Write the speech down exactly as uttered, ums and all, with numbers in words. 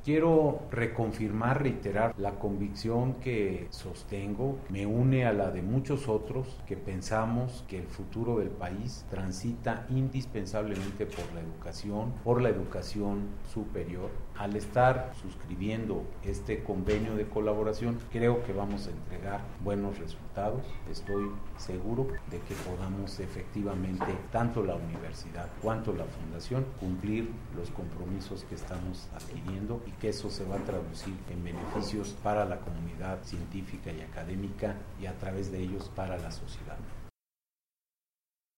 Quiero reconfirmar, reiterar la convicción que sostengo, me une a la de muchos otros que pensamos que el futuro del país transita indispensablemente por la educación, por la educación superior. Al estar suscribiendo este convenio de colaboración, creo que vamos a entregar buenos resultados. Estoy seguro de que podamos efectivamente, tanto la universidad cuanto la fundación, cumplir los compromisos que estamos adquiriendo y que eso se va a traducir en beneficios para la comunidad científica y académica y a través de ellos para la sociedad.